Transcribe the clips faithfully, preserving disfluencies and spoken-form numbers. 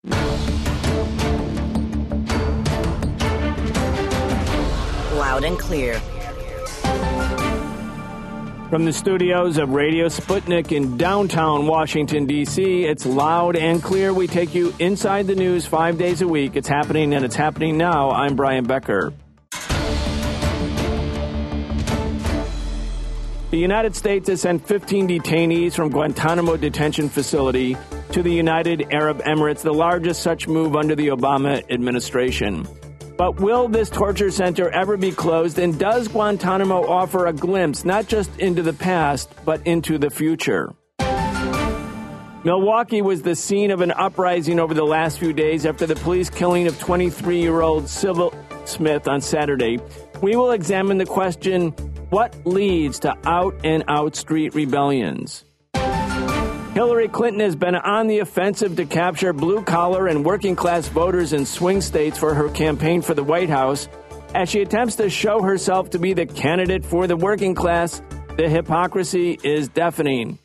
Loud and clear. From the studios of Radio Sputnik in downtown Washington, D C, it's Loud and Clear. We take you inside the news five days a week. It's happening, and it's happening now. I'm Brian Becker. The United States has sent fifteen detainees from Guantanamo detention facility to the United Arab Emirates, the largest such move under the Obama administration. But will this torture center ever be closed? And does Guantanamo offer a glimpse, not just into the past, but into the future? Milwaukee was the scene of an uprising over the last few days after the police killing of twenty-three-year-old Sybil Smith on Saturday. We will examine the question, what leads to out-and-out street rebellions? Hillary Clinton has been on the offensive to capture blue-collar and working-class voters in swing states for her campaign for the White House. As she attempts to show herself to be the candidate for the working class, the hypocrisy is deafening.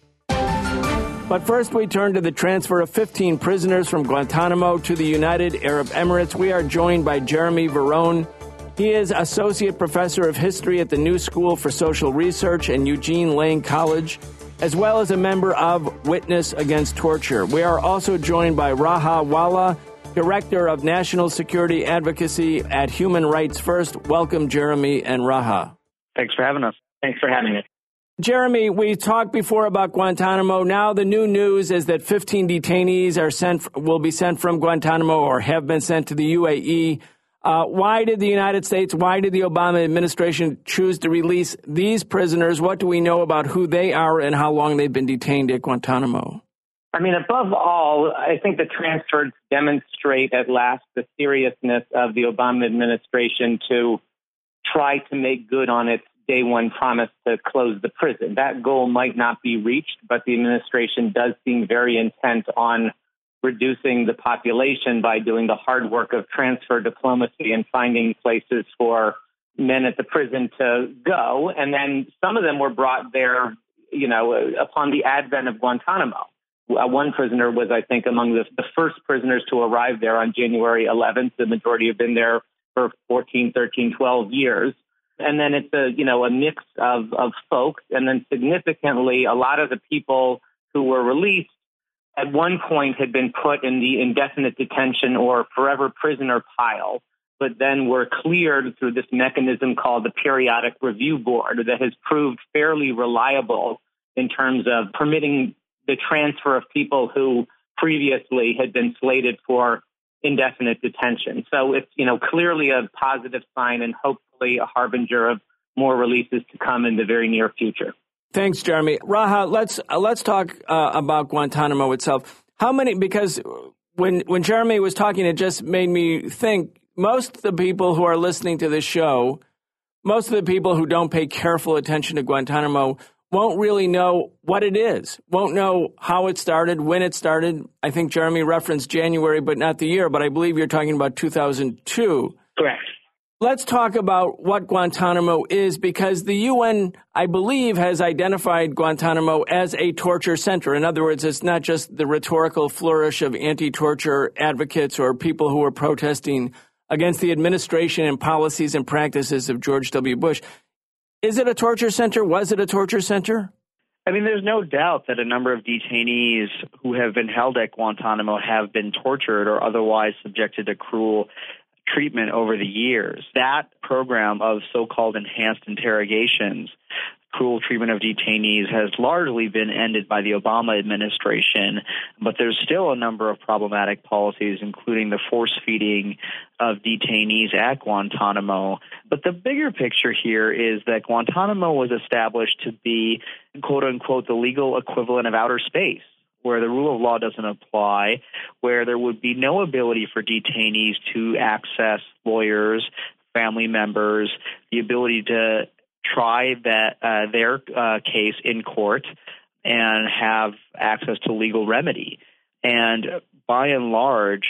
But first, we turn to the transfer of fifteen prisoners from Guantanamo to the United Arab Emirates. We are joined by Jeremy Verone. He is Associate Professor of History at the New School for Social Research and Eugene Lang College, as well as a member of Witness Against Torture. We are also joined by Raha Walla, Director of National Security Advocacy at Human Rights First. Welcome, Jeremy and Raha. Thanks for having us. Thanks for having us. Jeremy, we talked before about Guantanamo. Now the new news is that fifteen detainees are sent, will be sent from Guantanamo or have been sent to the U A E. Uh, why did the United States, why did the Obama administration choose to release these prisoners? What do we know about who they are and how long they've been detained at Guantanamo? I mean, above all, I think the transfers demonstrate at last the seriousness of the Obama administration to try to make good on its day one promise to close the prison. That goal might not be reached, but the administration does seem very intent on reducing the population by doing the hard work of transfer diplomacy and finding places for men at the prison to go. And then some of them were brought there, you know, upon the advent of Guantanamo. Uh, one prisoner was, I think, among the, the first prisoners to arrive there on January eleventh. The majority have been there for fourteen, thirteen, twelve years. And then it's a, you know, a mix of, of folks. And then significantly, a lot of the people who were released at one point had been put in the indefinite detention or forever prisoner pile, but then were cleared through this mechanism called the Periodic Review Board that has proved fairly reliable in terms of permitting the transfer of people who previously had been slated for indefinite detention. So it's, you know, clearly a positive sign and hopefully a harbinger of more releases to come in the very near future. Thanks, Jeremy. Raha, let's uh, let's talk uh, about Guantanamo itself. How many? Because when when Jeremy was talking, it just made me think. Most of the people who are listening to this show, most of the people who don't pay careful attention to Guantanamo, won't really know what it is. Won't know how it started, when it started. I think Jeremy referenced January, but not the year. But I believe you're talking about two thousand two. Correct. Let's talk about what Guantanamo is, because the U N, I believe, has identified Guantanamo as a torture center. In other words, it's not just the rhetorical flourish of anti-torture advocates or people who are protesting against the administration and policies and practices of George W. Bush. Is it a torture center? Was it a torture center? I mean, there's no doubt that a number of detainees who have been held at Guantanamo have been tortured or otherwise subjected to cruel treatment over the years. That program of so-called enhanced interrogations, cruel treatment of detainees, has largely been ended by the Obama administration, but there's still a number of problematic policies, including the force-feeding of detainees at Guantanamo. But the bigger picture here is that Guantanamo was established to be, quote-unquote, the legal equivalent of outer space, where the rule of law doesn't apply, where there would be no ability for detainees to access lawyers, family members, the ability to try that uh, their uh, case in court and have access to legal remedy. And by and large,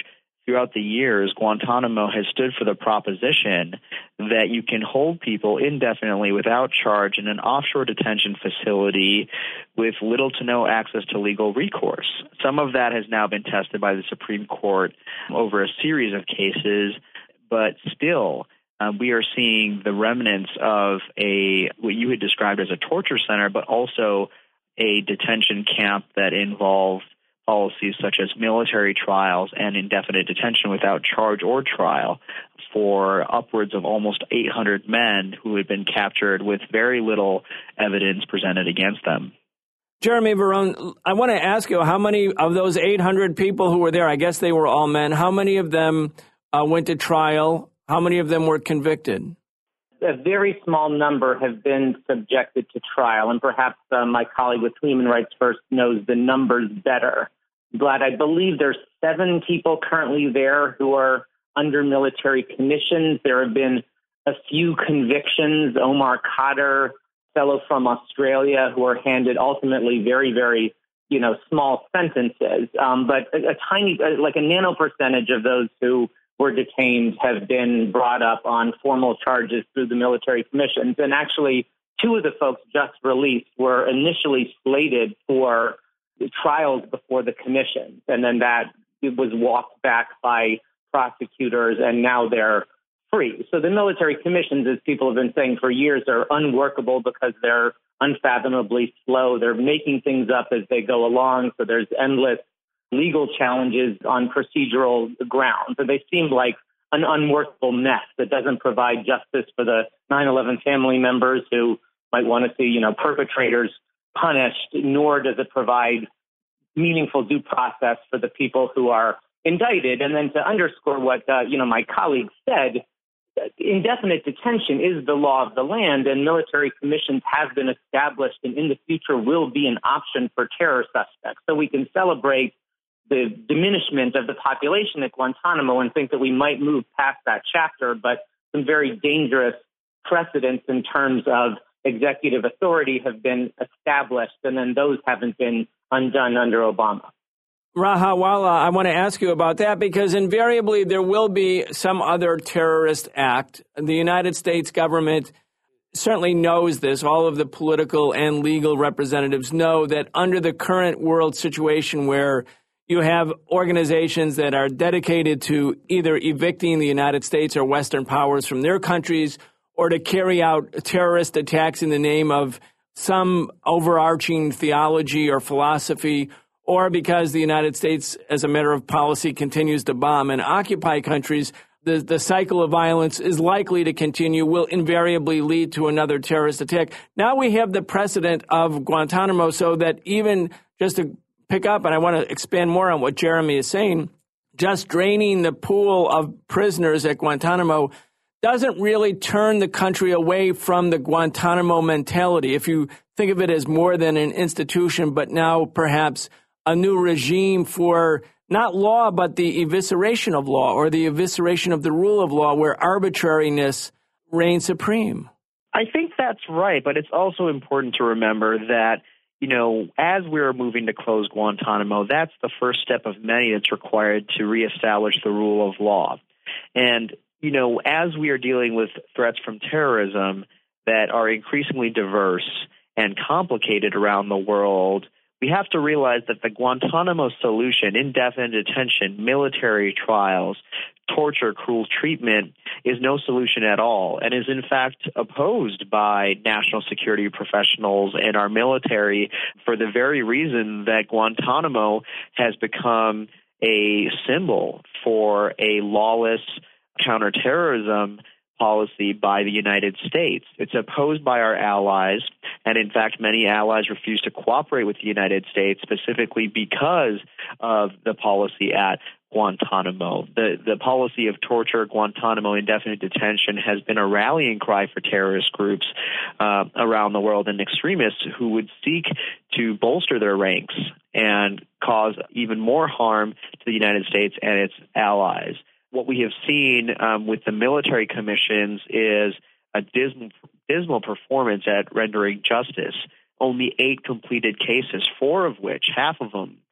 throughout the years, Guantanamo has stood for the proposition that you can hold people indefinitely without charge in an offshore detention facility with little to no access to legal recourse. Some of that has now been tested by the Supreme Court over a series of cases, but still, uh, we are seeing the remnants of a what you had described as a torture center, but also a detention camp that involved policies such as military trials and indefinite detention without charge or trial for upwards of almost eight hundred men who had been captured with very little evidence presented against them. Jeremy Barone, I want to ask you, how many of those eight hundred people who were there, I guess they were all men, how many of them uh, went to trial? How many of them were convicted? A very small number have been subjected to trial, and perhaps uh, my colleague with Human Rights First knows the numbers better. But I believe there's seven people currently there who are under military commissions. There have been a few convictions. Omar Khadr, fellow from Australia, who are handed ultimately very, very, you know, small sentences. Um, but a, a tiny, like a nano percentage of those who were detained have been brought up on formal charges through the military commissions. And actually, two of the folks just released were initially slated for trials before the commissions, and then that was walked back by prosecutors, and now they're free. So the military commissions, as people have been saying for years, are unworkable because they're unfathomably slow. They're making things up as they go along, so there's endless legal challenges on procedural grounds. So they seem like an unworkable mess that doesn't provide justice for the nine eleven family members who might want to see, you know, perpetrators punished, nor does it provide meaningful due process for the people who are indicted. And then to underscore what, uh, you know, my colleague said, indefinite detention is the law of the land, and military commissions have been established and in the future will be an option for terror suspects. So we can celebrate the diminishment of the population at Guantanamo and think that we might move past that chapter, but some very dangerous precedents in terms of executive authority have been established, and then those haven't been undone under Obama. Raha Walla, I want to ask you about that because invariably there will be some other terrorist act. The United States government certainly knows this. All of the political and legal representatives know that under the current world situation where you have organizations that are dedicated to either evicting the United States or Western powers from their countries or to carry out terrorist attacks in the name of some overarching theology or philosophy, or because the United States, as a matter of policy, continues to bomb and occupy countries, the, the cycle of violence is likely to continue, will invariably lead to another terrorist attack. Now we have the precedent of Guantanamo, so that even just to pick up, and I want to expand more on what Jeremy is saying, just draining the pool of prisoners at Guantanamo doesn't really turn the country away from the Guantanamo mentality. If you think of it as more than an institution, but now perhaps a new regime for not law, but the evisceration of law or the evisceration of the rule of law where arbitrariness reigns supreme. I think that's right, but it's also important to remember that, you know, as we're moving to close Guantanamo, that's the first step of many that's required to reestablish the rule of law. And you know, as we are dealing with threats from terrorism that are increasingly diverse and complicated around the world, we have to realize that the Guantanamo solution, indefinite detention, military trials, torture, cruel treatment, is no solution at all and is in fact opposed by national security professionals and our military for the very reason that Guantanamo has become a symbol for a lawless counterterrorism policy by the United States. It's opposed by our allies, and in fact, many allies refuse to cooperate with the United States specifically because of the policy at Guantanamo. The the policy of torture, Guantanamo, indefinite detention has been a rallying cry for terrorist groups uh, around the world and extremists who would seek to bolster their ranks and cause even more harm to the United States and its allies. What we have seen um, with the military commissions is a dismal, dismal performance at rendering justice. Only eight completed cases, four of which, half of them,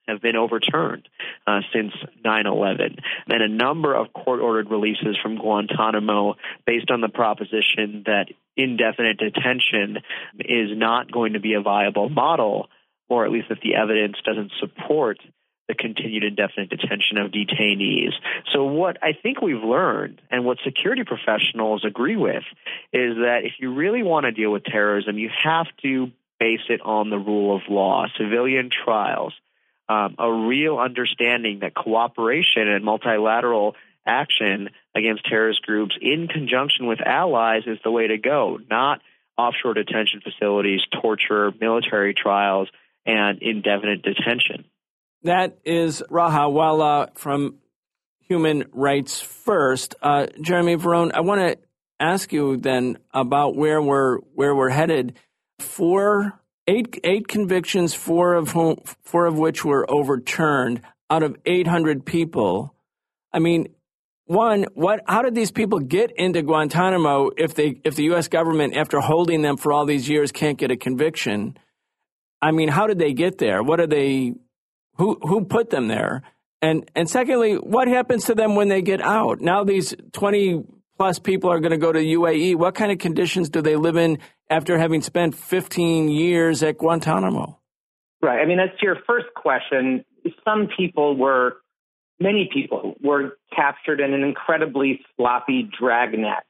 have been overturned uh, since nine eleven, and a number of court-ordered releases from Guantanamo based on the proposition that indefinite detention is not going to be a viable model, or at least that the evidence doesn't support the continued indefinite detention of detainees. So what I think we've learned, and what security professionals agree with, is that if you really want to deal with terrorism, you have to base it on the rule of law, civilian trials, um, a real understanding that cooperation and multilateral action against terrorist groups in conjunction with allies is the way to go, not offshore detention facilities, torture, military trials, and indefinite detention. That is Raha Walla from Human Rights First. Uh, Jeremy Varone, I want to ask you then about where we're where we're headed. Four, eight, eight convictions, four of whom, four of which were overturned out of eight hundred people. I mean, one, what? How did these people get into Guantanamo if they if the U S government, after holding them for all these years, can't get a conviction? I mean, how did they get there? What are they? Who who put them there? And and secondly, what happens to them when they get out? Now these twenty plus people are going to go to U A E. What kind of conditions do they live in after having spent fifteen years at Guantanamo? Right. I mean, that's your first question. Some people were, many people were captured in an incredibly sloppy dragnet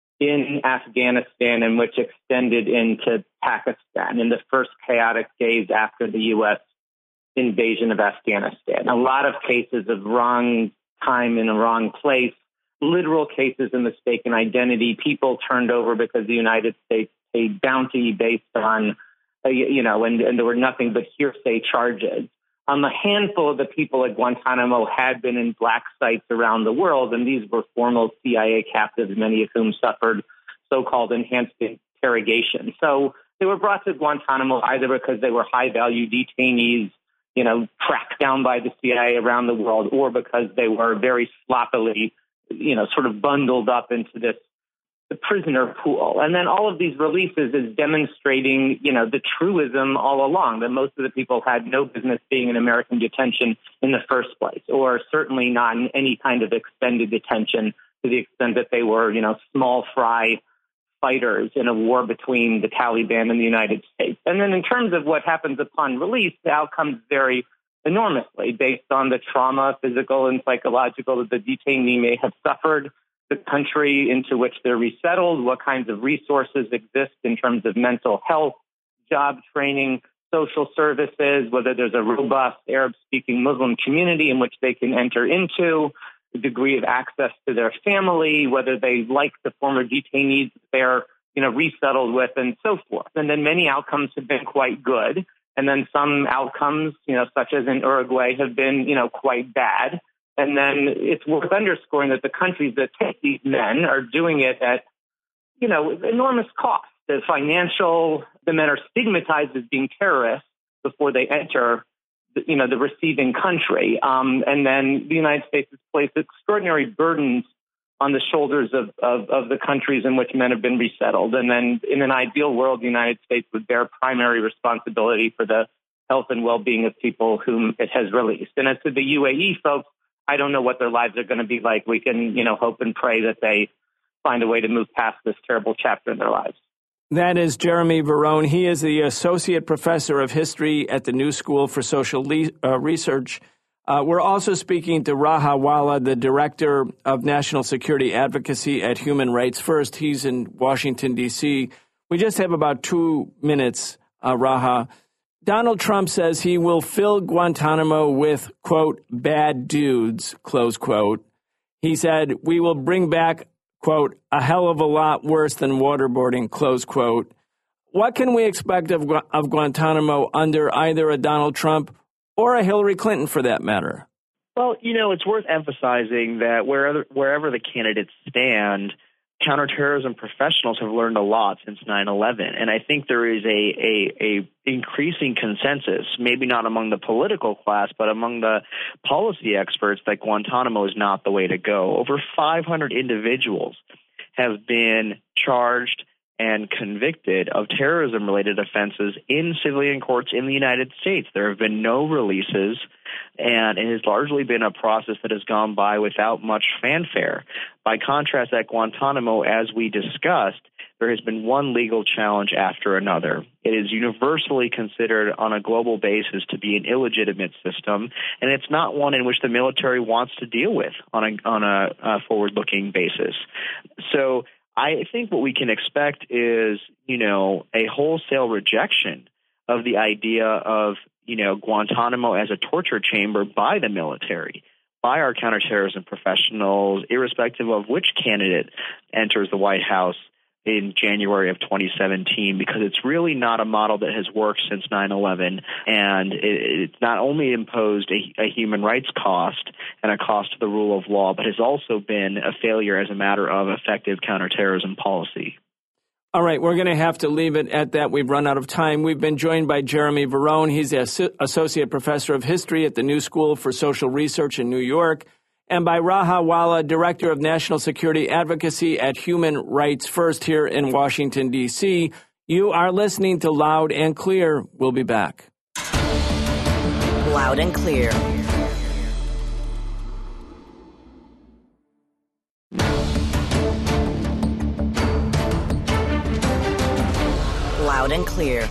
in Afghanistan, and which extended into Pakistan in the first chaotic days after the U S invasion of Afghanistan. A lot of cases of wrong time in a wrong place, literal cases of mistaken identity, people turned over because the United States paid bounty based on, uh, you know, and, and there were nothing but hearsay charges. Um, a handful of the people at Guantanamo had been in black sites around the world, and these were former C I A captives, many of whom suffered so-called enhanced interrogation. So they were brought to Guantanamo either because they were high-value detainees, you know, tracked down by the C I A around the world, or because they were very sloppily, you know, sort of bundled up into this the prisoner pool. And then all of these releases is demonstrating, you know, the truism all along that most of the people had no business being in American detention in the first place, or certainly not in any kind of extended detention to the extent that they were, you know, small fry fighters in a war between the Taliban and the United States. And then in terms of what happens upon release, the outcomes vary enormously based on the trauma, physical and psychological, that the detainee may have suffered, the country into which they're resettled, what kinds of resources exist in terms of mental health, job training, social services, whether there's a robust Arab-speaking Muslim community in which they can enter into, the degree of access to their family, whether they like the former detainees they're, you know, resettled with, and so forth. And then many outcomes have been quite good. And then some outcomes, you know, such as in Uruguay, have been, you know, quite bad. And then it's worth underscoring that the countries that take these men are doing it at, you know, enormous cost. The financial, the men are stigmatized as being terrorists before they enter, you know, the receiving country. Um, and then the United States has placed extraordinary burdens on the shoulders of, of, of the countries in which men have been resettled. And then in an ideal world, the United States would bear primary responsibility for the health and well-being of people whom it has released. And as to the U A E folks, I don't know what their lives are going to be like. We can, you know, hope and pray that they find a way to move past this terrible chapter in their lives. That is Jeremy Varone. He is the Associate Professor of History at the New School for Social Le- uh, Research. Uh, we're also speaking to Raha Walla, the Director of National Security Advocacy at Human Rights First. He's in Washington, D C. We just have about two minutes, uh, Raha. Donald Trump says he will fill Guantanamo with, quote, bad dudes, close quote. He said, we will bring back, quote, a hell of a lot worse than waterboarding, close quote. What can we expect of, of Guantanamo under either a Donald Trump or a Hillary Clinton, for that matter? Well, you know, it's worth emphasizing that wherever, wherever the candidates stand, counterterrorism professionals have learned a lot since nine eleven. And I think there is a, a, a increasing consensus, maybe not among the political class, but among the policy experts, that Guantanamo is not the way to go. Over five hundred individuals have been charged and convicted of terrorism-related offenses in civilian courts in the United States. There have been no releases, and it has largely been a process that has gone by without much fanfare. By contrast, at Guantanamo, as we discussed, there has been one legal challenge after another. It is universally considered on a global basis to be an illegitimate system, and it's not one in which the military wants to deal with on a, on a, a forward-looking basis. So I think what we can expect is, you know, a wholesale rejection of the idea of, you know, Guantanamo as a torture chamber by the military, by our counterterrorism professionals, irrespective of which candidate enters the White House in January of twenty seventeen, because it's really not a model that has worked since nine eleven, and it, it's not only imposed a, a human rights cost and a cost to the rule of law, but has also been a failure as a matter of effective counterterrorism policy. All right, we're going to have to leave it at that. We've run out of time. We've been joined by Jeremy Verone. He's an associate professor of history at the New School for Social Research in New York, and by Raha Walla, Director of National Security Advocacy at Human Rights First here in Washington, D C You are listening to Loud and Clear. We'll be back. Loud and Clear. Loud and Clear.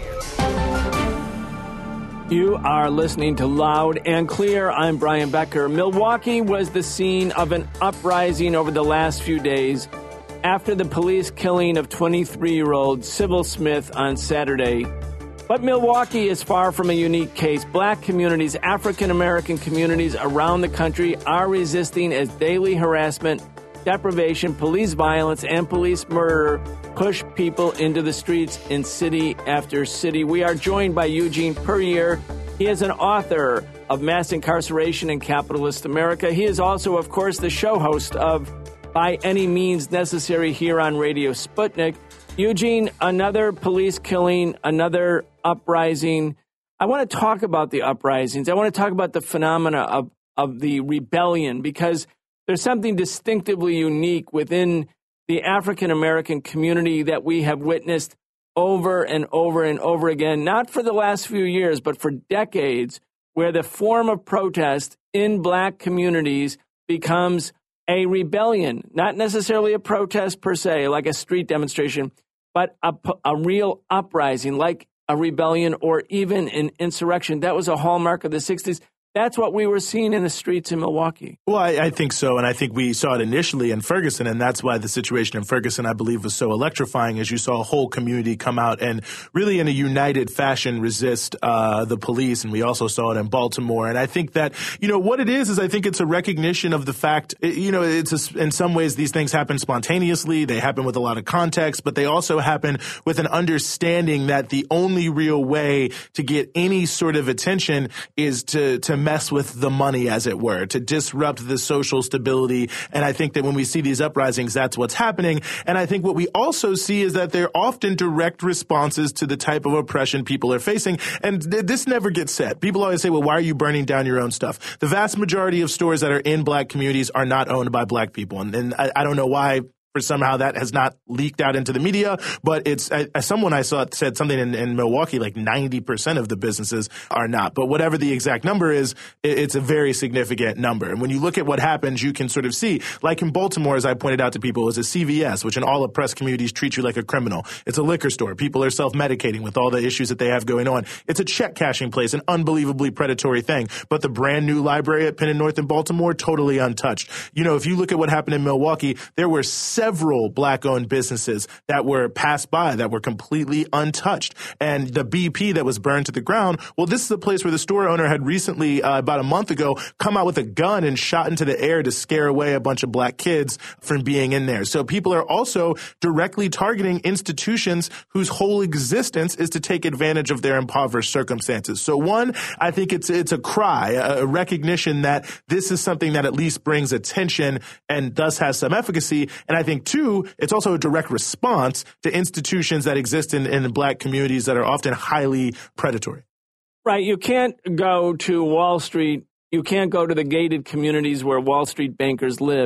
You are listening to Loud and Clear. I'm Brian Becker. Milwaukee was the scene of an uprising over the last few days after the police killing of twenty-three-year-old Sybil Smith on Saturday. But Milwaukee is far from a unique case. Black communities, African-American communities around the country are resisting as daily harassment, deprivation, police violence, and police murder push people into the streets in city after city. We are joined by Eugene Puryear. He is an author of Mass Incarceration in Capitalist America. He is also, of course, the show host of By Any Means Necessary here on Radio Sputnik. Eugene, another police killing, another uprising. I want to talk about the uprisings. I want to talk about the phenomena of, of the rebellion, because there's something distinctively unique within the African-American community that we have witnessed over and over and over again, not for the last few years, but for decades, where the form of protest in black communities becomes a rebellion, not necessarily a protest per se, like a street demonstration, but a, a real uprising, like a rebellion or even an insurrection. That was a hallmark of the sixties. That's what we were seeing in the streets in Milwaukee. Well, I, I think so. And I think we saw it initially in Ferguson. And that's why the situation in Ferguson, I believe, was so electrifying, as you saw a whole community come out and really in a united fashion resist uh, the police. And we also saw it in Baltimore. And I think that, you know, what it is, is I think it's a recognition of the fact, you know, it's a, in some ways these things happen spontaneously. They happen with a lot of context, but they also happen with an understanding that the only real way to get any sort of attention is to, to mess with the money, as it were, to disrupt the social stability. And I think that when we see these uprisings, that's what's happening. And I think what we also see is that they're often direct responses to the type of oppression people are facing. And th- this never gets said. People always say, well, why are you burning down your own stuff? The vast majority of stores that are in black communities are not owned by black people. And, and I, I don't know why. For somehow that has not leaked out into the media, but it's uh, someone I saw said something in, in Milwaukee, like ninety percent of the businesses are not. But whatever the exact number is, it, it's a very significant number. And when you look at what happens, you can sort of see, like in Baltimore, as I pointed out to people, is a C V S, which in all oppressed communities treat you like a criminal. It's a liquor store. People are self-medicating with all the issues that they have going on. It's a check cashing place, an unbelievably predatory thing. But the brand new library at Penn and North in Baltimore, totally untouched. You know, if you look at what happened in Milwaukee, there were several black-owned businesses that were passed by that were completely untouched. And the B P that was burned to the ground, well, this is the place where the store owner had recently, uh, about a month ago, come out with a gun and shot into the air to scare away a bunch of black kids from being in there. So people are also directly targeting institutions whose whole existence is to take advantage of their impoverished circumstances. So one, I think it's it's a cry, a recognition that this is something that at least brings attention and thus has some efficacy. And I think, two, it's also a direct response to institutions that exist in, in black communities that are often highly predatory. Right. You can't go to Wall Street. You can't go to the gated communities where Wall Street bankers live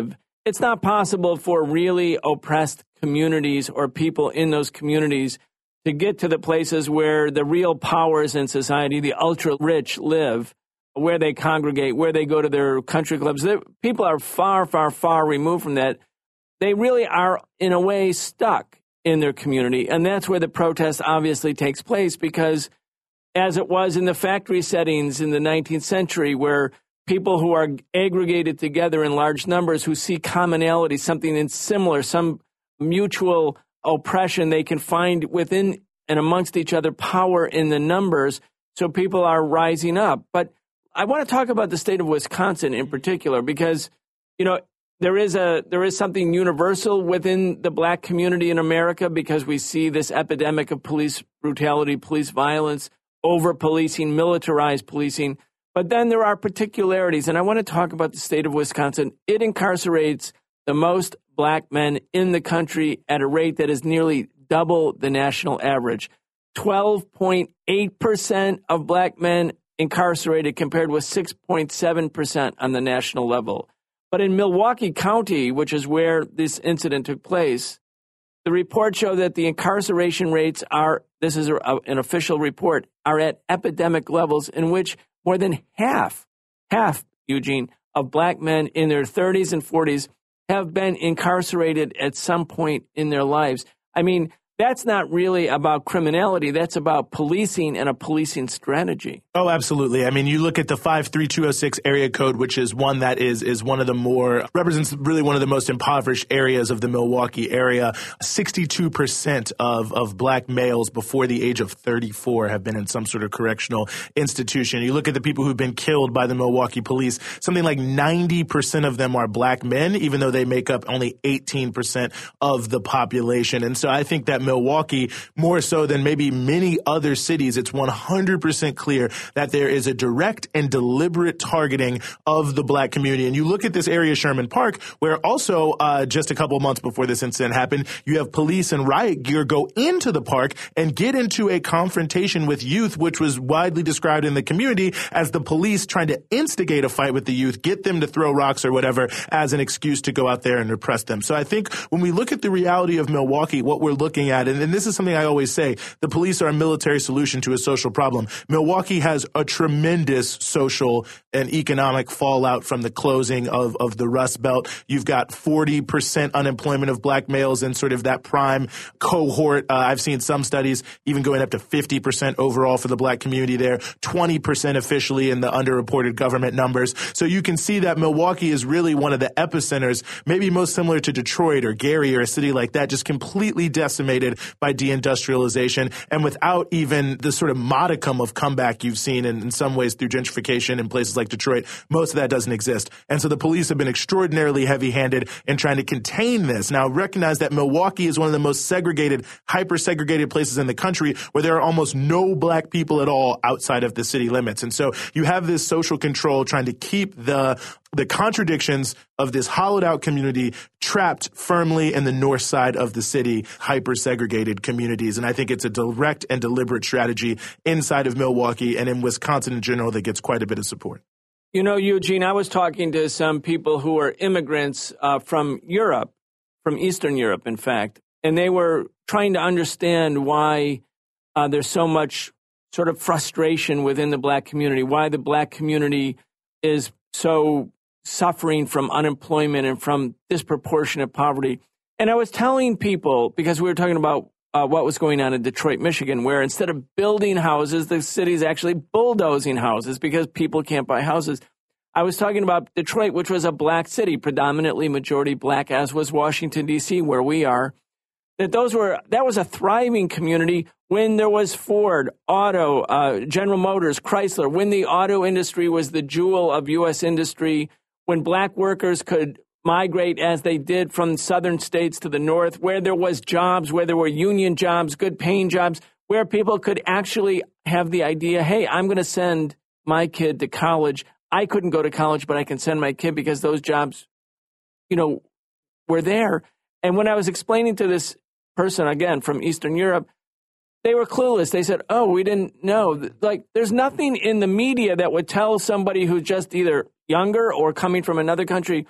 it's not possible for really oppressed communities or people in those communities to get to the places where the real powers in society, the ultra-rich, live, where they congregate, where they go to their country clubs. They're, people are far, far, far removed from that. They really are, in a way, stuck in their community. And that's where the protest obviously takes place, because as it was in the factory settings in the nineteenth century, where people who are aggregated together in large numbers, who see commonality, something in similar, some mutual oppression, they can find within and amongst each other power in the numbers. So people are rising up. But I want to talk about the state of Wisconsin in particular, because, you know, there is a there is something universal within the black community in America, because we see this epidemic of police brutality, police violence, over-policing, militarized policing. But then there are particularities, and I want to talk about the state of Wisconsin. It incarcerates the most black men in the country at a rate that is nearly double the national average. twelve point eight percent of black men incarcerated, compared with six point seven percent on the national level. But in Milwaukee County, which is where this incident took place, the report showed that the incarceration rates are, this is a, an official report, are at epidemic levels, in which more than half, half, Eugene, of black men in their thirties and forties have been incarcerated at some point in their lives. I mean, that's not really about criminality. That's about policing and a policing strategy. Oh, absolutely. I mean, you look at the five three two oh six area code, which is one that is is one of the more, represents really one of the most impoverished areas of the Milwaukee area. sixty-two percent of, of black males before the age of thirty-four have been in some sort of correctional institution. You look at the people who've been killed by the Milwaukee police, something like ninety percent of them are black men, even though they make up only eighteen percent of the population. And so I think that Milwaukee, more so than maybe many other cities, it's one hundred percent clear that there is a direct and deliberate targeting of the black community. And you look at this area, Sherman Park, where also uh, just a couple of months before this incident happened, you have police and riot gear go into the park and get into a confrontation with youth, which was widely described in the community as the police trying to instigate a fight with the youth, get them to throw rocks or whatever as an excuse to go out there and repress them. So I think when we look at the reality of Milwaukee, what we're looking at, and, and this is something I always say, the police are a military solution to a social problem. Milwaukee has a tremendous social and economic fallout from the closing of, of the Rust Belt. You've got forty percent unemployment of black males in sort of that prime cohort. Uh, I've seen some studies even going up to fifty percent overall for the black community there, twenty percent officially in the underreported government numbers. So you can see that Milwaukee is really one of the epicenters, maybe most similar to Detroit or Gary or a city like that, just completely decimated by deindustrialization and without even the sort of modicum of comeback you've seen in, in some ways through gentrification in places like Detroit. Most of that doesn't exist. And so the police have been extraordinarily heavy-handed in trying to contain this. Now, recognize that Milwaukee is one of the most segregated, hyper-segregated places in the country where there are almost no black people at all outside of the city limits. And so you have this social control trying to keep the the contradictions of this hollowed-out community trapped firmly in the north side of the city, hyper-segregated communities. And I think it's a direct and deliberate strategy inside of Milwaukee and in Wisconsin in general that gets quite a bit of support. You know, Eugene, I was talking to some people who are immigrants uh, from Europe, from Eastern Europe, in fact, and they were trying to understand why uh, there's so much sort of frustration within the black community, why the black community is so suffering from unemployment and from disproportionate poverty. And I was telling people, because we were talking about uh, what was going on in Detroit, Michigan, where instead of building houses, the city's actually bulldozing houses because people can't buy houses. I was talking about Detroit, which was a black city, predominantly majority black, as was Washington, D C, where we are. That those were that was a thriving community when there was Ford, Auto, uh, General Motors, Chrysler, when the auto industry was the jewel of U S industry, when black workers could migrate as they did from southern states to the north, where there was jobs, where there were union jobs, good paying jobs, where people could actually have the idea, hey, I'm going to send my kid to college. I couldn't go to college, but I can send my kid because those jobs, you know, were there. And when I was explaining to this person, again, from Eastern Europe, they were clueless. They said, oh, we didn't know. Like, there's nothing in the media that would tell somebody who's just either younger or coming from another country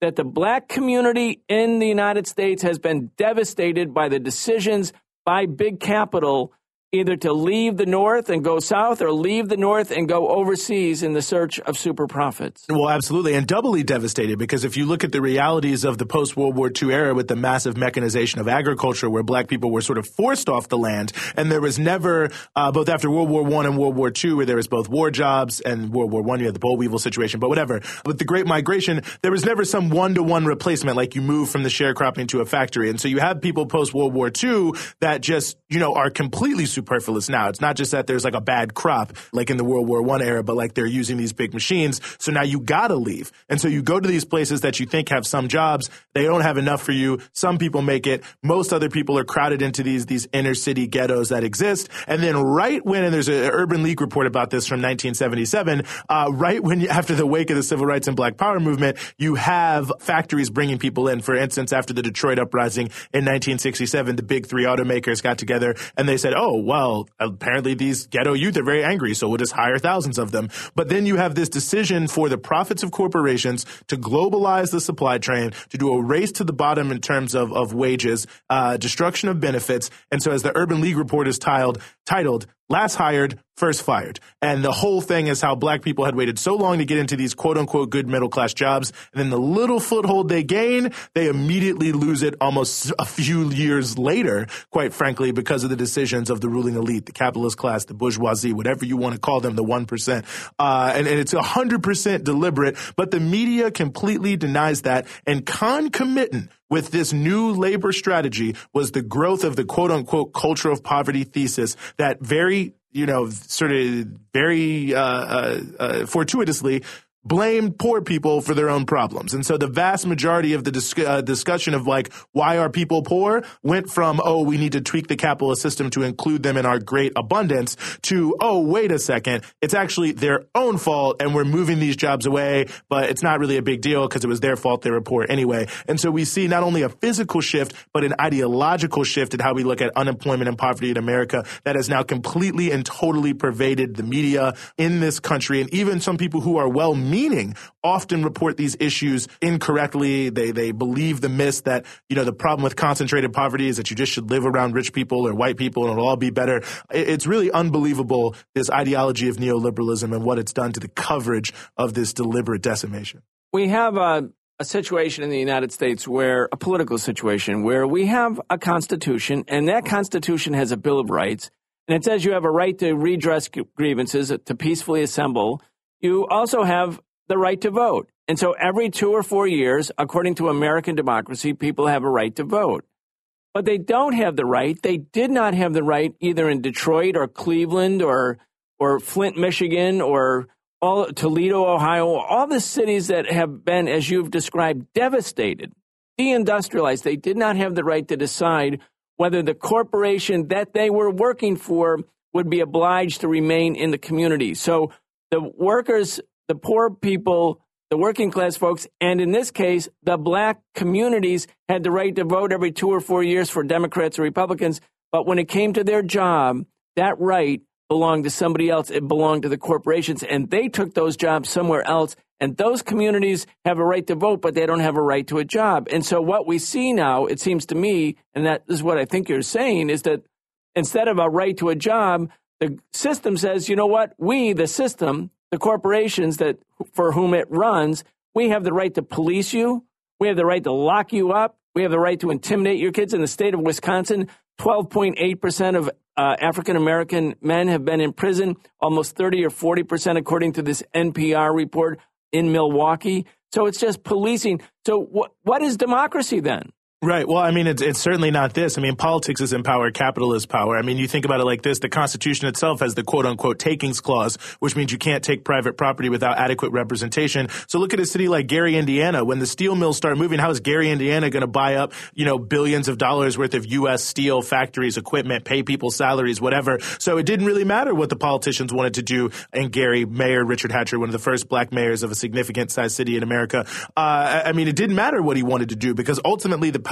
that the black community in the United States has been devastated by the decisions by big capital either to leave the North and go south or leave the North and go overseas in the search of super profits. Well, absolutely. And doubly devastated, because if you look at the realities of the post-World War Two era with the massive mechanization of agriculture, where black people were sort of forced off the land, and there was never, uh, both after World War One and World War Two, where there was both war jobs, and World War One, you had the boll weevil situation, but whatever. With the Great Migration, there was never some one-to-one replacement, like you move from the sharecropping to a factory. And so you have people post-World War Two that just, you know, are completely super superfluous now. It's not just that there's like a bad crop, like in the World War One era, but like they're using these big machines. So now you gotta leave. And so you go to these places that you think have some jobs. They don't have enough for you. Some people make it. Most other people are crowded into these, these inner city ghettos that exist. And then right when, and there's an Urban League report about this from nineteen seventy-seven, uh, right when you, after the wake of the Civil Rights and Black Power movement, you have factories bringing people in. For instance, after the Detroit uprising in nineteen sixty-seven, the big three automakers got together and they said, oh, well, apparently these ghetto youth are very angry, so we'll just hire thousands of them. But then you have this decision for the profits of corporations to globalize the supply chain, to do a race to the bottom in terms of, of wages, uh, destruction of benefits. And so as the Urban League report is titled, titled, Last Hired, First Fired. And the whole thing is how black people had waited so long to get into these quote-unquote good middle-class jobs. And then the little foothold they gain, they immediately lose it almost a few years later, quite frankly, because of the decisions of the ruling elite, the capitalist class, the bourgeoisie, whatever you want to call them, the one percent. Uh, and, and it's one hundred percent deliberate, but the media completely denies that. And concomitant with this new labor strategy was the growth of the quote-unquote culture of poverty thesis that very, you know, sort of very uh, uh, uh, fortuitously blamed poor people for their own problems. And so the vast majority of the dis- uh, discussion of like, why are people poor went from, oh, we need to tweak the capitalist system to include them in our great abundance to, oh, wait a second, it's actually their own fault and we're moving these jobs away, but it's not really a big deal because it was their fault they were poor anyway. And so we see not only a physical shift, but an ideological shift in how we look at unemployment and poverty in America that has now completely and totally pervaded the media in this country. And even some people who are well meaning often report these issues incorrectly. They they believe the myth that, you know, the problem with concentrated poverty is that you just should live around rich people or white people and it'll all be better. It's really unbelievable, this ideology of neoliberalism and what it's done to the coverage of this deliberate decimation. We have a, a situation in the United States where, a political situation where we have a constitution, and that constitution has a Bill of Rights, and it says you have a right to redress grievances, to peacefully assemble. You also have the right to vote. And so every two or four years, according to American democracy, people have a right to vote. But they don't have the right. They did not have the right either in Detroit or Cleveland or or Flint, Michigan, or all Toledo, Ohio, all the cities that have been, as you've described, devastated, deindustrialized. They did not have the right to decide whether the corporation that they were working for would be obliged to remain in the community. So the workers, the poor people, the working class folks, and in this case, the black communities had the right to vote every two or four years for Democrats or Republicans. But when it came to their job, that right belonged to somebody else. It belonged to the corporations, and they took those jobs somewhere else. And those communities have a right to vote, but they don't have a right to a job. And so what we see now, it seems to me, and that is what I think you're saying, is that instead of a right to a job, the system says, you know what, we, the system, the corporations that for whom it runs, we have the right to police you. We have the right to lock you up. We have the right to intimidate your kids. In the state of Wisconsin, twelve point eight percent of uh, African-American men have been in prison, almost thirty or forty percent according to this N P R report in Milwaukee. So it's just policing. So what what is democracy then? Right. Well, I mean, it's, it's certainly not this. I mean, politics is in power, capital is power. I mean, you think about it like this. The Constitution itself has the quote-unquote takings clause, which means you can't take private property without adequate representation. So look at a city like Gary, Indiana. When the steel mills start moving, how is Gary, Indiana going to buy up, you know, billions of dollars worth of U S steel factories, equipment, pay people salaries, whatever? So it didn't really matter what the politicians wanted to do in Gary. Mayor Richard Hatcher, one of the first black mayors of a significant sized city in America. Uh, I mean, it didn't matter what he wanted to do because ultimately the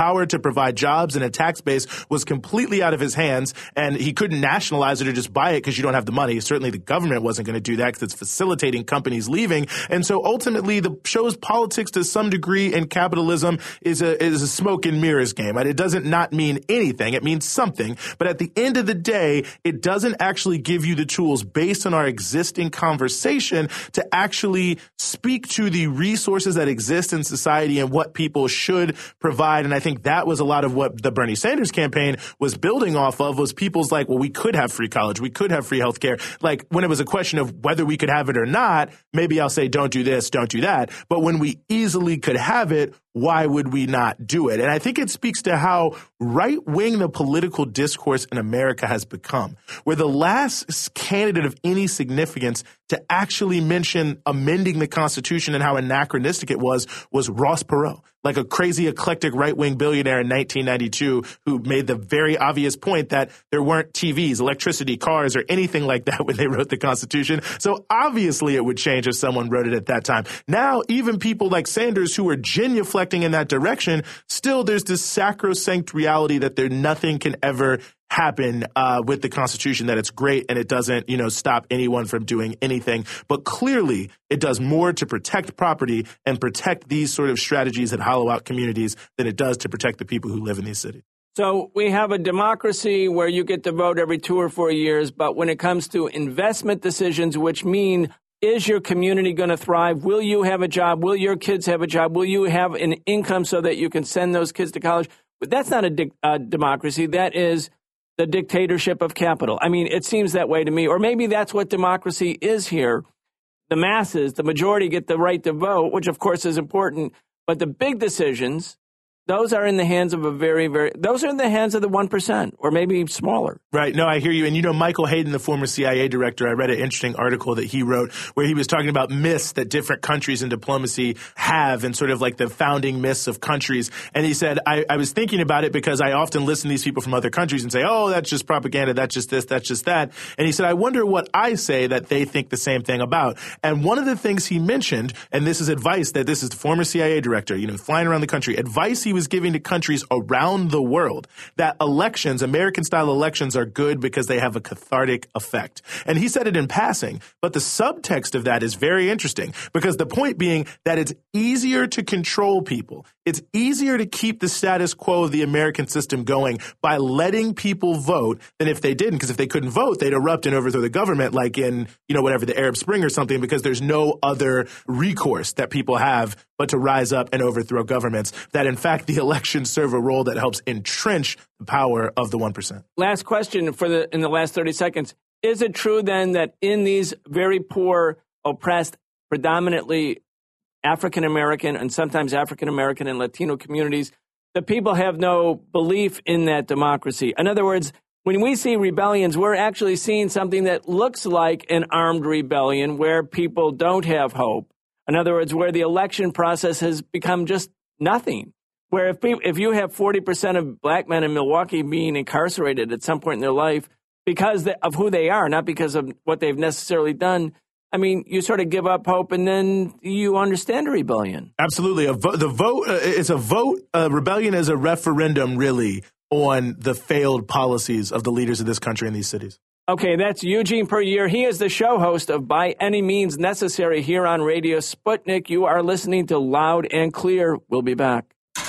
power to provide jobs and a tax base was completely out of his hands, and he couldn't nationalize it or just buy it because you don't have the money. Certainly the government wasn't going to do that because it's facilitating companies leaving. And so ultimately the show's politics to some degree in capitalism is a is a smoke and mirrors game. It doesn't not mean anything. It means something. But at the end of the day, it doesn't actually give you the tools based on our existing conversation to actually speak to the resources that exist in society and what people should provide. And I think that was a lot of what the Bernie Sanders campaign was building off of, was people's like, well, we could have free college. We could have free healthcare. Like when it was a question of whether we could have it or not, maybe I'll say, don't do this, don't do that. But when we easily could have it, why would we not do it? And I think it speaks to how right-wing the political discourse in America has become, where the last candidate of any significance to actually mention amending the Constitution and how anachronistic it was was Ross Perot, like a crazy eclectic right-wing billionaire in nineteen ninety-two who made the very obvious point that there weren't T Vs, electricity, cars, or anything like that when they wrote the Constitution. So obviously it would change if someone wrote it at that time. Now, even people like Sanders who are genuflecting in that direction, still there's this sacrosanct reality that there nothing can ever happen uh, with the Constitution, that it's great and it doesn't, you know, stop anyone from doing anything. But clearly it does more to protect property and protect these sort of strategies that hollow out communities than it does to protect the people who live in these cities. So we have a democracy where you get to vote every two or four years. But when it comes to investment decisions, which mean, is your community going to thrive? Will you have a job? Will your kids have a job? Will you have an income so that you can send those kids to college? But that's not a di- uh, democracy. That is the dictatorship of capital. I mean, it seems that way to me. Or maybe that's what democracy is here. The masses, the majority get the right to vote, which of course is important. But the big decisions, those are in the hands of a very, very, those are in the hands of the one percent or maybe smaller. Right. No, I hear you. And, you know, Michael Hayden, the former C I A director, I read an interesting article that he wrote where he was talking about myths that different countries in diplomacy have and sort of like the founding myths of countries. And he said, I, I was thinking about it because I often listen to these people from other countries and say, oh, that's just propaganda. That's just this. That's just that. And he said, I wonder what I say that they think the same thing about. And one of the things he mentioned, and this is advice that this is the former C I A director, you know, flying around the country, advice he was giving to countries around the world, that elections, American-style elections, are good because they have a cathartic effect. And he said it in passing, but the subtext of that is very interesting because the point being that it's easier to control people. It's easier to keep the status quo of the American system going by letting people vote than if they didn't, because if they couldn't vote, they'd erupt and overthrow the government like in, you know, whatever, the Arab Spring or something, because there's no other recourse that people have but to rise up and overthrow governments, that in fact the elections serve a role that helps entrench the power of the one percent. Last question for the in the last thirty seconds. Is it true then that in these very poor, oppressed, predominantly African-American and sometimes African-American and Latino communities, the people have no belief in that democracy? In other words, when we see rebellions, we're actually seeing something that looks like an armed rebellion where people don't have hope. In other words, where the election process has become just nothing. Where if people, if you have forty percent of black men in Milwaukee being incarcerated at some point in their life because of who they are, not because of what they've necessarily done, I mean, you sort of give up hope and then you understand a rebellion. Absolutely. A vo- the vote uh, is a vote. A rebellion is a referendum, really, on the failed policies of the leaders of this country in these cities. Okay, that's Eugene Puryear. He is the show host of By Any Means Necessary here on Radio Sputnik. You are listening to Loud and Clear. We'll be back.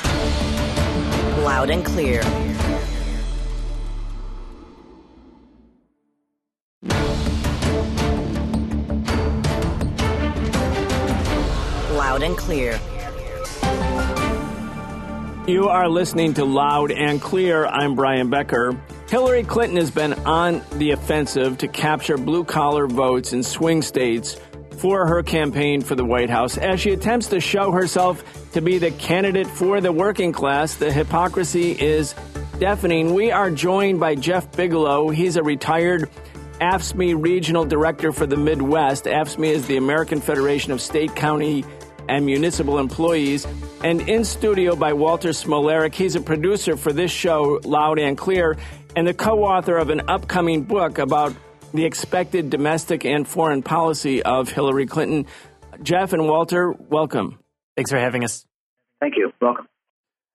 Loud and Clear. Loud and Clear. You are listening to Loud and Clear. I'm Brian Becker. Hillary Clinton has been on the offensive to capture blue-collar votes in swing states for her campaign for the White House. As she attempts to show herself to be the candidate for the working class, the hypocrisy is deafening. We are joined by Jeff Bigelow. He's a retired A F S C M E regional director for the Midwest. A F S C M E is the American Federation of State, County, and Municipal Employees. And in studio by Walter Smolarek. He's a producer for this show, Loud and Clear, and the co-author of an upcoming book about the expected domestic and foreign policy of Hillary Clinton. Jeff and Walter, welcome. Thanks for having us. Thank you. Welcome.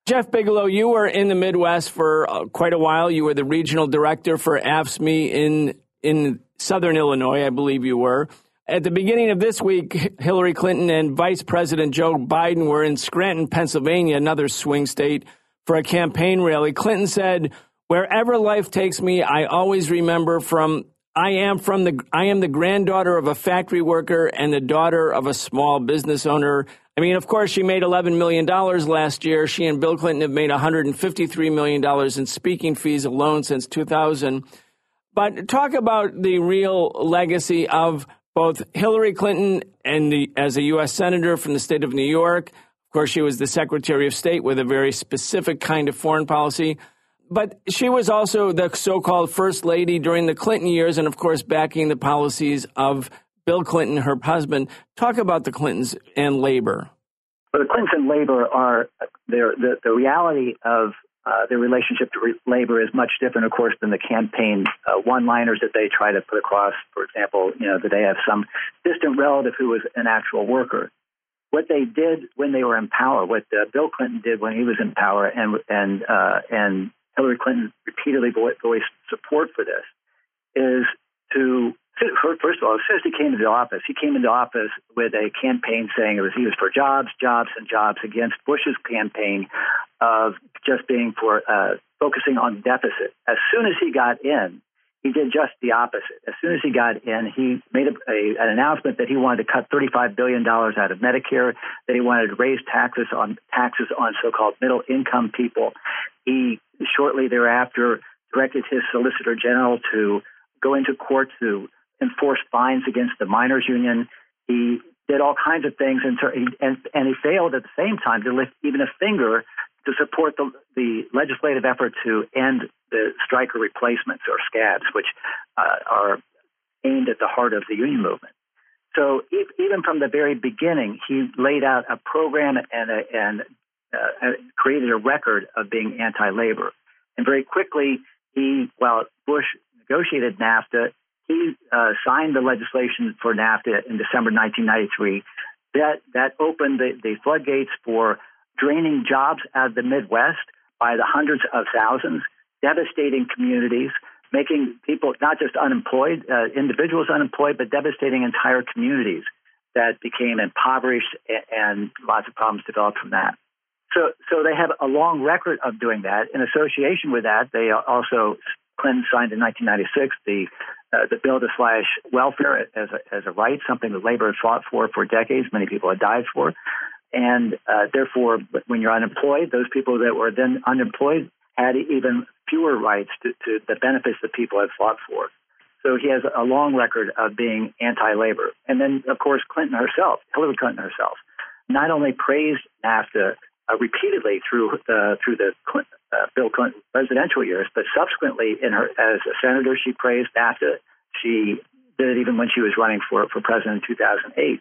Jeff Bigelow, you were in the Midwest for uh, quite a while. You were the regional director for A F S M E in in Southern Illinois, I believe you were. At the beginning of this week, Hillary Clinton and Vice President Joe Biden were in Scranton, Pennsylvania, another swing state, for a campaign rally. Clinton said, "Wherever life takes me, I always remember from I am from the I am the granddaughter of a factory worker and the daughter of a small business owner." I mean, of course, she made eleven million dollars last year. She and Bill Clinton have made one hundred fifty-three million dollars in speaking fees alone since two thousand. But talk about the real legacy of both Hillary Clinton and the, as a U S senator from the state of New York. Of course, she was the Secretary of State with a very specific kind of foreign policy. But she was also the so-called First Lady during the Clinton years and, of course, backing the policies of Bill Clinton, her husband. Talk about the Clintons and labor. Well, the Clintons and labor are their, the, the reality of uh, their relationship to re- labor is much different, of course, than the campaign uh, one-liners that they try to put across. For example, you know, that they have some distant relative who was an actual worker. What they did when they were in power, what uh, Bill Clinton did when he was in power, and and uh, and Hillary Clinton repeatedly voiced support for this, is to first of all, as soon as he came into office, he came into office with a campaign saying it was he was for jobs, jobs, and jobs against Bush's campaign of just being for uh, focusing on deficit. As soon as he got in, he did just the opposite. As soon as he got in, he made a, a, an announcement that he wanted to cut thirty-five billion dollars out of Medicare, that he wanted to raise taxes on taxes on so-called middle-income people. He shortly thereafter directed his Solicitor General to go into court to enforce fines against the miners' union. He did all kinds of things, and, and, and he failed at the same time to lift even a finger to support the, the legislative effort to end the striker replacements, or scabs, which uh, are aimed at the heart of the union movement. So if, even from the very beginning, he laid out a program and, a, and uh, created a record of being anti-labor. And very quickly, he, while Bush negotiated NAFTA, he uh, signed the legislation for NAFTA in December nineteen ninety-three. That that opened the, the floodgates for draining jobs out of the Midwest by the hundreds of thousands, devastating communities, making people not just unemployed, uh, individuals unemployed, but devastating entire communities that became impoverished, and, and lots of problems developed from that. So, so they have a long record of doing that. In association with that, they also, Clinton signed in nineteen ninety-six the uh, the bill to slash welfare as a, as a right, something that labor had fought for for decades, many people had died for. And uh, therefore, when you're unemployed, those people that were then unemployed had even fewer rights to, to the benefits that people had fought for. So he has a long record of being anti-labor. And then, of course, Clinton herself, Hillary Clinton herself, not only praised NAFTA uh, repeatedly through uh, through the Clinton, uh, Bill Clinton presidential years, but subsequently in her as a senator, she praised NAFTA. She did it even when she was running for, for president in two thousand eight.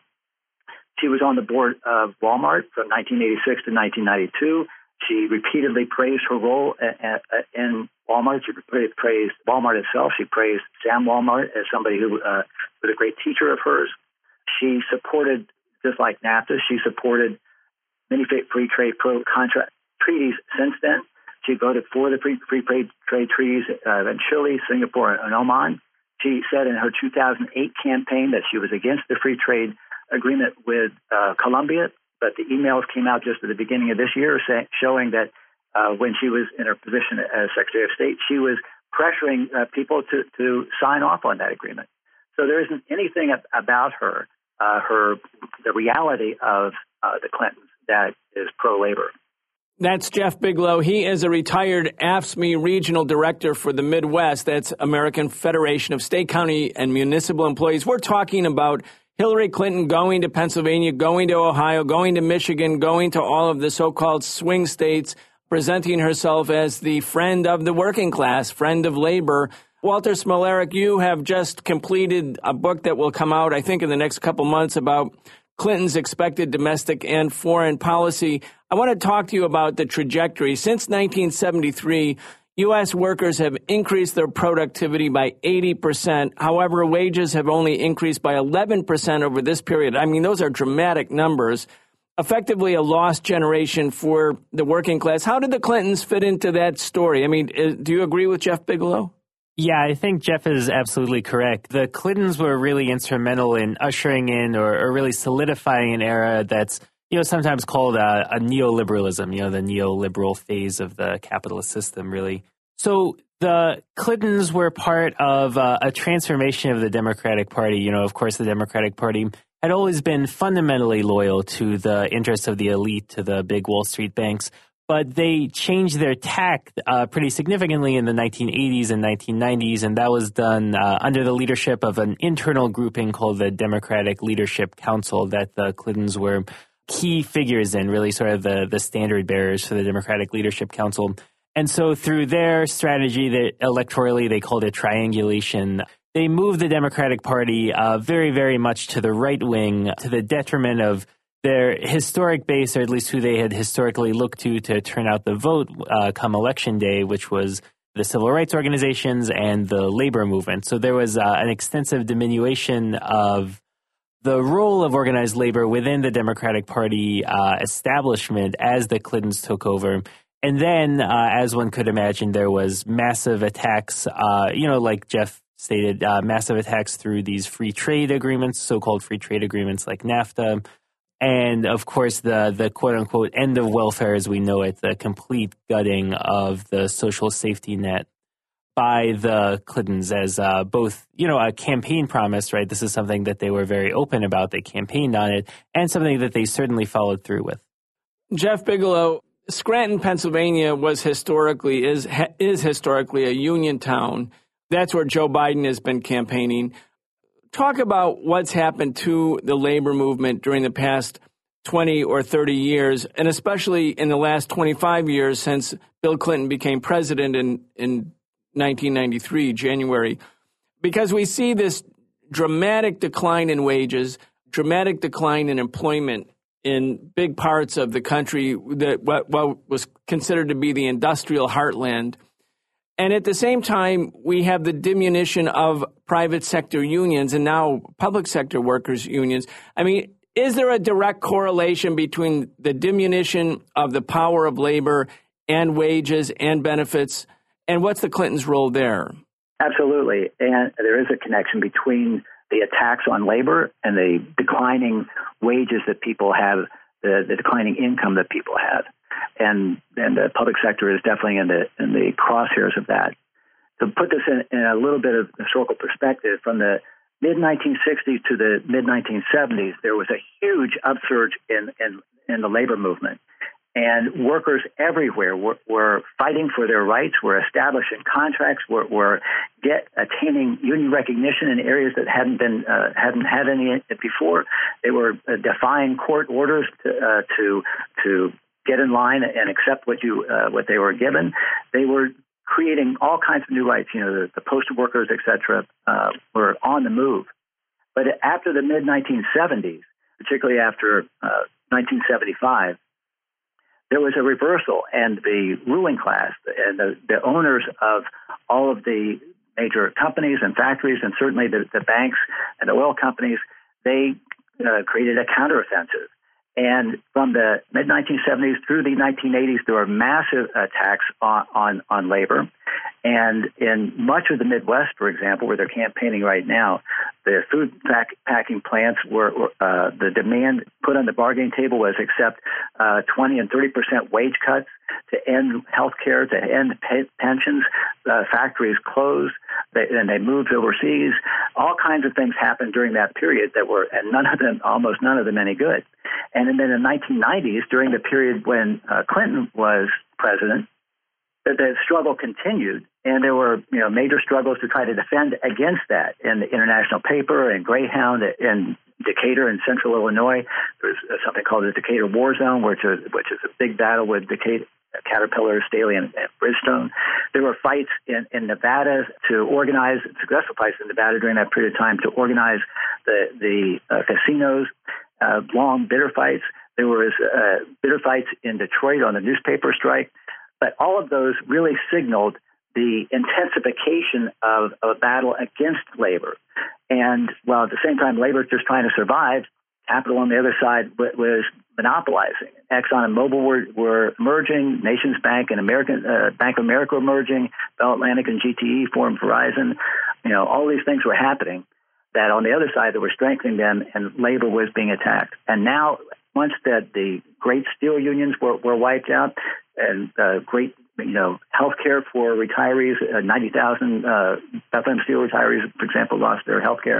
She was on the board of Walmart from nineteen eighty-six to nineteen ninety-two. She repeatedly praised her role in Walmart. She praised Walmart itself. She praised Sam Walmart as somebody who uh, was a great teacher of hers. She supported, just like NAFTA, she supported many free trade pro contract treaties since then. She voted for the free, free trade, trade treaties uh, in Chile, Singapore, and Oman. She said in her two thousand eight campaign that she was against the free trade agreement with uh, Colombia, but the emails came out just at the beginning of this year say, showing that uh, when she was in her position as Secretary of State, she was pressuring uh, people to, to sign off on that agreement. So there isn't anything about her, uh, her the reality of uh, the Clintons that is pro-labor. That's Jeff Bigelow. He is a retired A F S M E regional director for the Midwest. That's American Federation of State, County, and Municipal Employees. We're talking about Hillary Clinton going to Pennsylvania, going to Ohio, going to Michigan, going to all of the so-called swing states, presenting herself as the friend of the working class, friend of labor. Walter Smolarek, you have just completed a book that will come out, I think, in the next couple months about Clinton's expected domestic and foreign policy. I want to talk to you about the trajectory. Since nineteen seventy-three, U S workers have increased their productivity by eighty percent. However, wages have only increased by eleven percent over this period. I mean, those are dramatic numbers. effectively a lost generation for the working class. How did the Clintons fit into that story? I mean, do you agree with Jeff Bigelow? Yeah, I think Jeff is absolutely correct. The Clintons were really instrumental in ushering in or, or really solidifying an era that's, you know, sometimes called a, a neoliberalism, you know, the neoliberal phase of the capitalist system, really. So the Clintons were part of uh, a transformation of the Democratic Party. You know, of course, the Democratic Party had always been fundamentally loyal to the interests of the elite, to the big Wall Street banks. But they changed their tack uh, pretty significantly in the nineteen eighties and nineteen nineties, and that was done uh, under the leadership of an internal grouping called the Democratic Leadership Council that the Clintons were key figures in, really sort of the, the standard bearers for the Democratic Leadership Council. And so through their strategy, that electorally they called it triangulation, they moved the Democratic Party uh, very, very much to the right wing, to the detriment of their historic base, or at least who they had historically looked to to turn out the vote uh, come election day, which was the civil rights organizations and the labor movement. So there was uh, an extensive diminution of the role of organized labor within the Democratic Party uh, establishment as the Clintons took over. And then, uh, as one could imagine, there was massive attacks, uh, you know, like Jeff stated, uh, massive attacks through these free trade agreements, so-called free trade agreements like NAFTA. And, of course, the, the quote-unquote end of welfare as we know it, the complete gutting of the social safety net by the Clintons as uh, both, you know, a campaign promise, right? This is something that they were very open about. They campaigned on it, and something that they certainly followed through with. Jeff Bigelow, Scranton, Pennsylvania was historically, is is historically a union town. That's where Joe Biden has been campaigning. Talk about what's happened to the labor movement during the past twenty or thirty years, and especially in the last twenty-five years since Bill Clinton became president in, in nineteen ninety-three, January, because we see this dramatic decline in wages, dramatic decline in employment in big parts of the country that what, what was considered to be the industrial heartland. And at the same time, we have the diminution of private sector unions and now public sector workers' unions. I mean, is there a direct correlation between the diminution of the power of labor and wages and benefits? And what's the Clintons' role there? Absolutely. And there is a connection between the attacks on labor and the declining wages that people have, the, the declining income that people have. And and the public sector is definitely in the in the crosshairs of that. To put this in, in a little bit of historical perspective, from the mid nineteen sixties to the mid nineteen seventies, there was a huge upsurge in, in, in the labor movement. And workers everywhere were, were fighting for their rights, were establishing contracts, were, were get attaining union recognition in areas that hadn't been uh, hadn't had any before. They were uh, defying court orders to uh, to to get in line and accept what you uh, what they were given. They were creating all kinds of new rights. You know, the, the postal workers, et cetera, uh, were on the move. But after the mid nineteen seventies, particularly after uh, nineteen seventy-five, there was a reversal, and the ruling class and the, the owners of all of the major companies and factories, and certainly the, the banks and the oil companies, they uh, created a counteroffensive. And from the mid nineteen seventies through the nineteen eighties, there were massive attacks on, on, on labor. And in much of the Midwest, for example, where they're campaigning right now, the food pack, packing plants were, uh, the demand put on the bargaining table was accept uh, twenty and thirty percent wage cuts to end health care, to end pay, pensions. Uh, factories closed, they, and they moved overseas. All kinds of things happened during that period that were, and none of them, almost none of them any good. And then in the nineteen nineties, during the period when uh, Clinton was president, the, the struggle continued, and there were, you know, major struggles to try to defend against that in the International Paper and Greyhound in Decatur in central Illinois. There's something called the Decatur War Zone, which is, which is a big battle with Decatur, Caterpillar, Staley, and, and Bridgestone. There were fights in, in Nevada to organize, successful fights in Nevada during that period of time to organize the, the uh, casinos, uh, long, bitter fights. There was uh, bitter fights in Detroit on the newspaper strike. But all of those really signaled the intensification of, of a battle against labor. And while at the same time labor was just trying to survive, capital on the other side was monopolizing. Exxon and Mobil were, were emerging. Nations Bank and American uh, Bank of America were emerging. Bell Atlantic and G T E formed Verizon. You know, all these things were happening that on the other side that were strengthening them, and labor was being attacked. And now, once that the great steel unions were, were wiped out, and uh, great, you know, health care for retirees, uh, ninety thousand uh, Bethlehem Steel retirees, for example, lost their health care.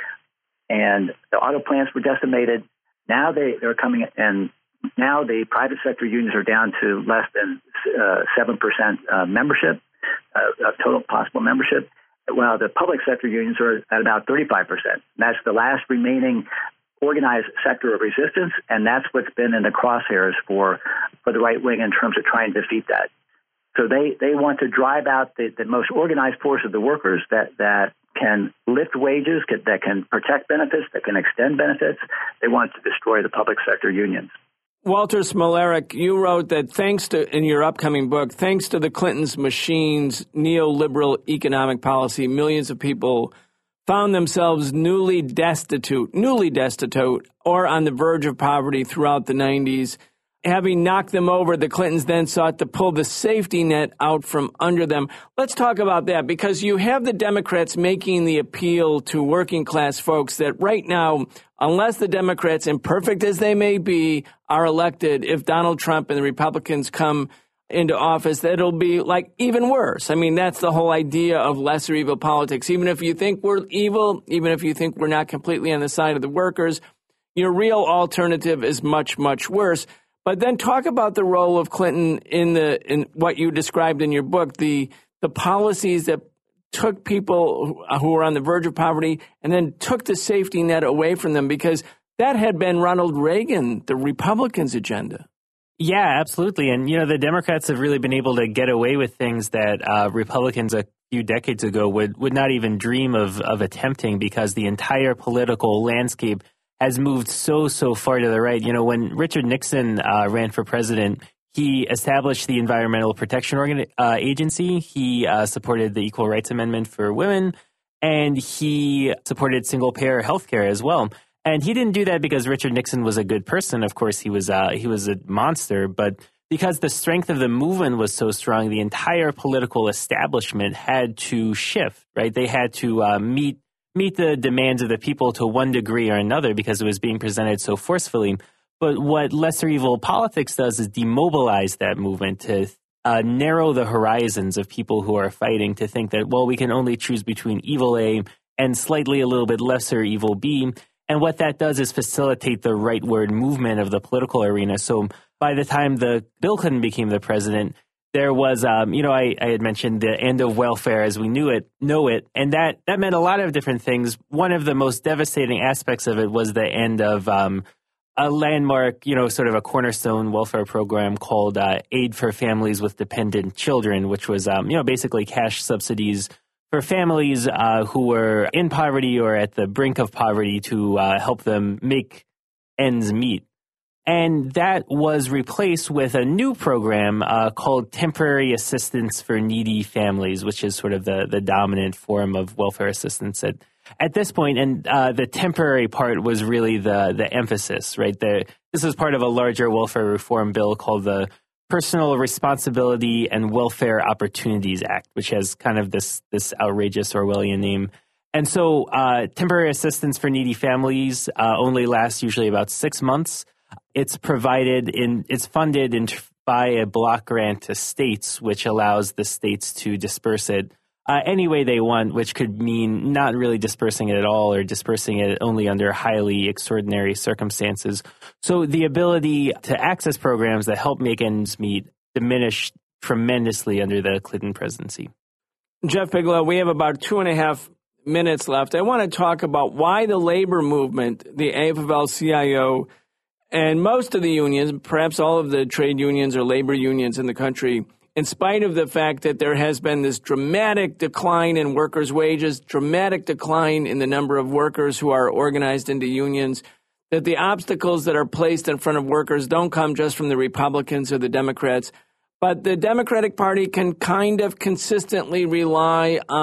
And the auto plants were decimated. Now they, they're coming, and now the private sector unions are down to less than uh, seven percent uh, membership, uh, of total possible membership, while the public sector unions are at about thirty-five percent. That's the last remaining organized sector of resistance, and that's what's been in the crosshairs for, for the right wing in terms of trying to defeat that. So they, they want to drive out the, the most organized force of the workers that, that can lift wages, can, that can protect benefits, that can extend benefits. They want to destroy the public sector unions. Walter Smolarek, you wrote that thanks to, in your upcoming book, thanks to the Clintons' machines, neoliberal economic policy, millions of people found themselves newly destitute, newly destitute, or on the verge of poverty throughout the nineties. Having knocked them over, the Clintons then sought to pull the safety net out from under them. Let's talk about that, because you have the Democrats making the appeal to working class folks that right now, unless the Democrats, imperfect as they may be, are elected, if Donald Trump and the Republicans come into office, that it'll be like even worse. I mean, that's the whole idea of lesser evil politics. Even if you think we're evil, even if you think we're not completely on the side of the workers, your real alternative is much, much worse. But then talk about the role of Clinton in the in what you described in your book, the the policies that took people who were on the verge of poverty and then took the safety net away from them, because that had been Ronald Reagan, the Republicans' agenda. Yeah, absolutely. And, you know, the Democrats have really been able to get away with things that uh, Republicans a few decades ago would, would not even dream of, of attempting, because the entire political landscape has moved so, so far to the right. You know, when Richard Nixon uh, ran for president, he established the Environmental Protection Organ- uh, Agency. He uh, supported the Equal Rights Amendment for women, and he supported single-payer health care as well. And he didn't do that because Richard Nixon was a good person. Of course, he was uh, he was a monster, but because the strength of the movement was so strong, the entire political establishment had to shift, right? They had to uh, meet meet the demands of the people to one degree or another, because it was being presented so forcefully. But what lesser evil politics does is demobilize that movement to uh, narrow the horizons of people who are fighting, to think that, well, we can only choose between evil A and slightly a little bit lesser evil B. And what that does is facilitate the rightward movement of the political arena. So by the time the Bill Clinton became the president, there was, um, you know, I, I had mentioned the end of welfare as we knew it, know it, and that, that meant a lot of different things. One of the most devastating aspects of it was the end of um, a landmark, you know, sort of a cornerstone welfare program called uh, Aid for Families with Dependent Children, which was, um, you know, basically cash subsidies for families uh, who were in poverty or at the brink of poverty, to uh, help them make ends meet. And that was replaced with a new program uh, called Temporary Assistance for Needy Families, which is sort of the, the dominant form of welfare assistance at, at this point. And uh, the temporary part was really the, the emphasis, right? The, this was part of a larger welfare reform bill called the Personal Responsibility and Welfare Opportunities Act, which has kind of this this outrageous Orwellian name. And so uh, temporary assistance for needy families uh, only lasts usually about six months. It's provided in, it's funded in, by a block grant to states, which allows the states to disperse it uh, any way they want, which could mean not really dispersing it at all, or dispersing it only under highly extraordinary circumstances. So the ability to access programs that help make ends meet diminished tremendously under the Clinton presidency. Jeff Bigelow, we have about two and a half minutes left. I want to talk about why the labor movement, the A F L C I O, and most of the unions, perhaps all of the trade unions or labor unions in the country, in spite of the fact that there has been this dramatic decline in workers' wages, dramatic decline in the number of workers who are organized into unions, that the obstacles that are placed in front of workers don't come just from the Republicans or the Democrats, but the Democratic Party can kind of consistently rely on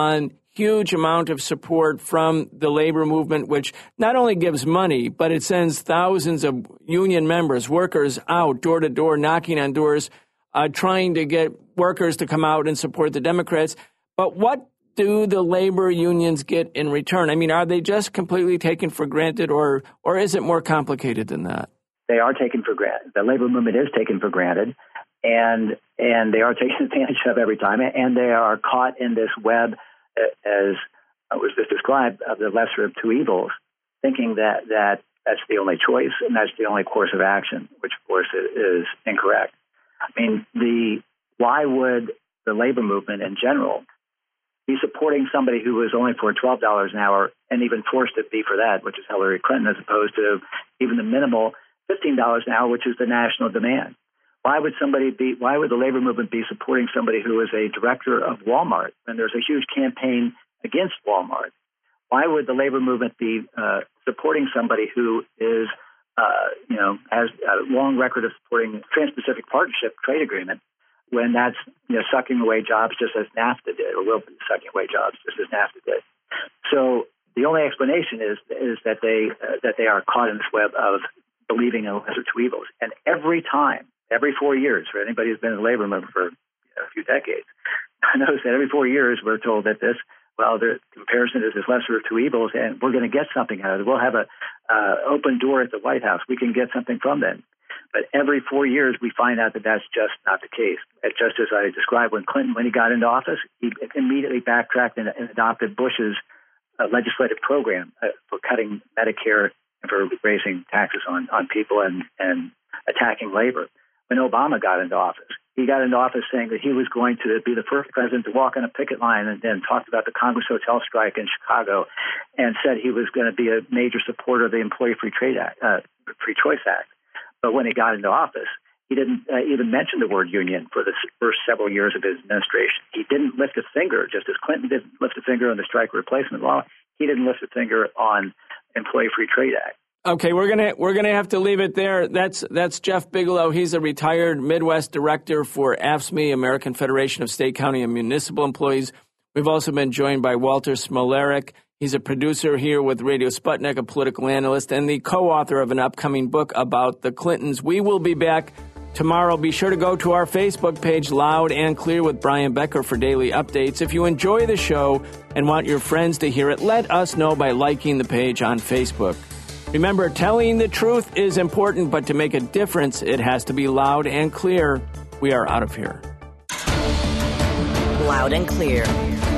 huge amount of support from the labor movement, which not only gives money, but it sends thousands of union members, workers out door to door, knocking on doors, uh, trying to get workers to come out and support the Democrats. But what do the labor unions get in return? I mean, are they just completely taken for granted, or or is it more complicated than that? They are taken for granted. The labor movement is taken for granted, and and they are taken advantage of every time, and they are caught in this web, as was just described, of the lesser of two evils, thinking that, that that's the only choice and that's the only course of action, which, of course, is incorrect. I mean, the why would the labor movement in general be supporting somebody who was only for twelve dollars an hour and even forced to be for that, which is Hillary Clinton, as opposed to even the minimal fifteen dollars an hour, which is the national demand? Why would somebody be? Why would the labor movement be supporting somebody who is a director of Walmart when there's a huge campaign against Walmart? Why would the labor movement be uh, supporting somebody who is, uh, you know, has a long record of supporting Trans-Pacific Partnership trade agreement when that's, you know, sucking away jobs just as NAFTA did, or will be sucking away jobs just as NAFTA did? So the only explanation is is that they uh, that they are caught in this web of believing in lesser two evils, and every time. Every four years, for anybody who's been in the labor movement for a few decades, I notice that every four years we're told that this, well, the comparison is this lesser of two evils, and we're going to get something out of it. We'll have a uh, open door at the White House. We can get something from them. But every four years we find out that that's just not the case. And just as I described, when Clinton, when he got into office, he immediately backtracked and, and adopted Bush's uh, legislative program uh, for cutting Medicare and for raising taxes on, on people and, and attacking labor. When Obama got into office, he got into office saying that he was going to be the first president to walk on a picket line, and then talked about the Congress Hotel strike in Chicago, and said he was going to be a major supporter of the Employee Free Trade Act, uh, Free Choice Act. But when he got into office, he didn't uh, even mention the word union for the first several years of his administration. He didn't lift a finger, just as Clinton didn't lift a finger on the strike replacement law. He didn't lift a finger on Employee Free Trade Act. Okay, we're gonna we're gonna have to leave it there. That's that's Jeff Bigelow. He's a retired Midwest director for A F S C M E, American Federation of State, County, and Municipal Employees. We've also been joined by Walter Smolarek. He's a producer here with Radio Sputnik, a political analyst, and the co-author of an upcoming book about the Clintons. We will be back tomorrow. Be sure to go to our Facebook page, Loud and Clear with Brian Becker, for daily updates. If you enjoy the show and want your friends to hear it, let us know by liking the page on Facebook. Remember, telling the truth is important, but to make a difference, it has to be loud and clear. We are out of here. Loud and Clear.